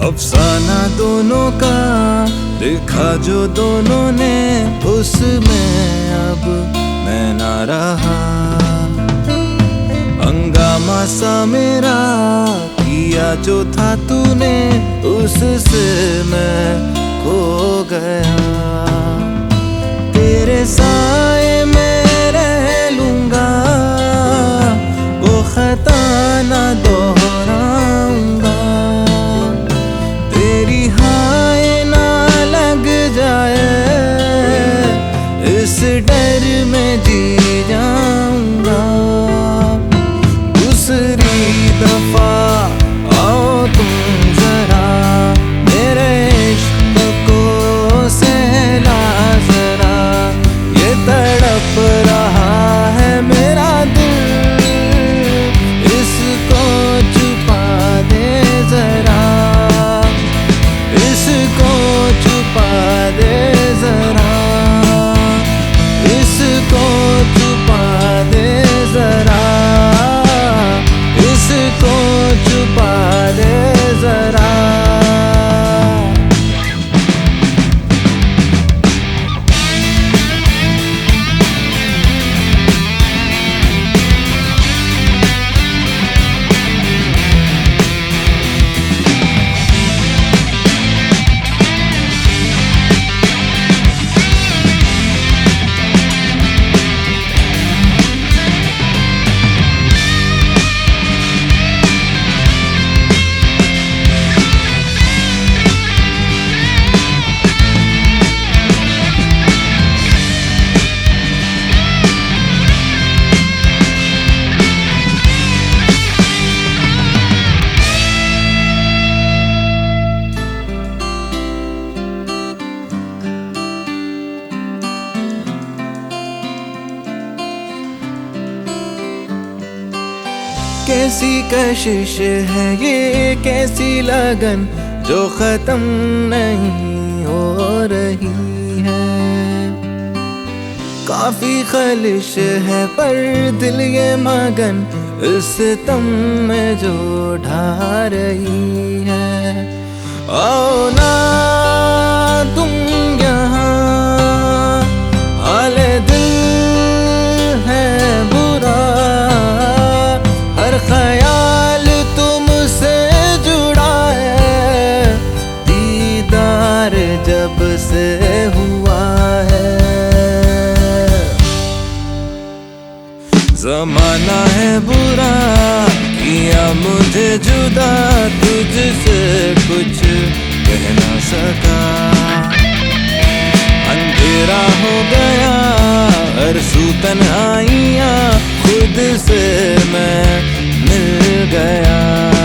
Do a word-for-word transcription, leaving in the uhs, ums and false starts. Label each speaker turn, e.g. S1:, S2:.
S1: अफसाना दोनों का देखा जो दोनों ने, उसमें अब मैं ना रहा। हंगामा सा मेरा किया जो था तूने, उससे मैं खो गया। तेरे साए में रह लूंगा, वो खता ना दोहराऊंगा। तेरी हाय ना लग जाए, इस डर में जी जाऊंगा। दूसरी दफा आओ तुम जरा, मेरे इश्क को सहला जरा। ये तड़प रहा है मेरा दिल, इसको छुपा दे जरा, इसको छुपा दे जरा, इसको छुपा दे जरा, इसको छुपा दे जरा। कैसी कशिश है ये, कैसी लगन जो खत्म नहीं हो रही है। काफी खलिश है पर दिल ये मगन, इस तम में जो ढा रही है। आओ ना तुम यहाँ, हाले दिल है बुरा। हर ख्याल तुमसे जुड़ा है, दीदार जब से हुआ है। ज़माना है बुरा किया मुझे जुदा, तुझसे कुछ कह ना सका। अंधेरा हो गया अरसू तन्हाइयाँ, खुद से मैं मिल गया।